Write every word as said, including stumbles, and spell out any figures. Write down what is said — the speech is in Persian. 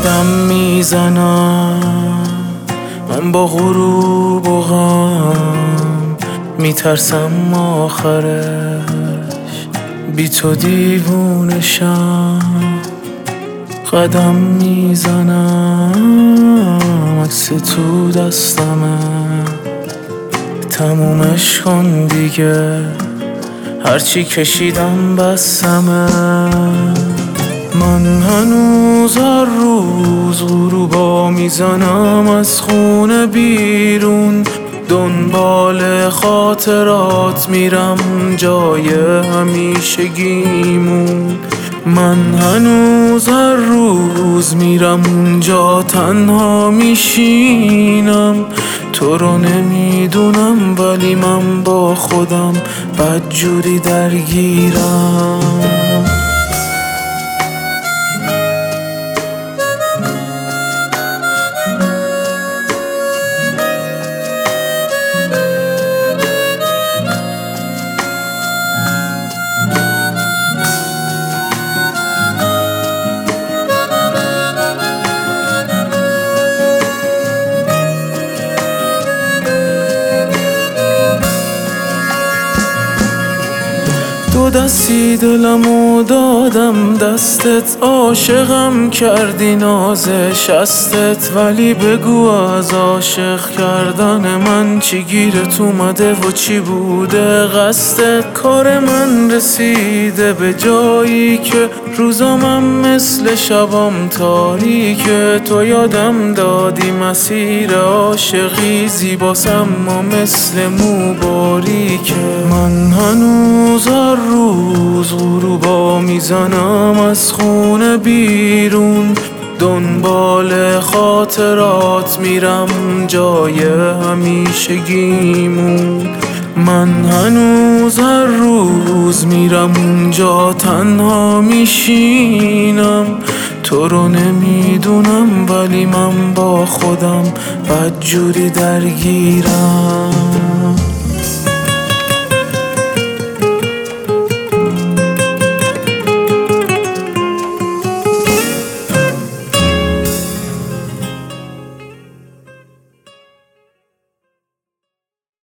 قدم میزنم من با غروب و غم، میترسم آخرش بی تو دیوونشم. قدم میزنم عکس تو دستمه، تمومش کن دیگه، هرچی کشیدم بسمه. من هنوز هر روز غروبا میزنم از خونه بیرون، دنبال خاطرات میرم جای همیشگیمون. من هنوز هر روز میرم اونجا تنها میشینم، تو رو نمیدونم ولی من با خودم بدجوری درگیرم. دو دستی دلمو دادم دستت، عاشقم کردی ناز شستت، ولی بگو از عاشق کردن من چی گیرت اومده و چی بوده قصدت؟ کار من رسیده به جایی که روزامم مثل شبام تاریکه، تو یادم دادی مسیر عاشقی زیباست اما مثل مو باریکه. من هنوز هر روز غروبا میزنم از خونه بیرون، دنبال خاطرات میرم جای همیشگیمون. من هنوز هر روز میرم اونجا تنها میشینم، تو رو نمیدونم ولی من با خودم بدجوری درگیرم.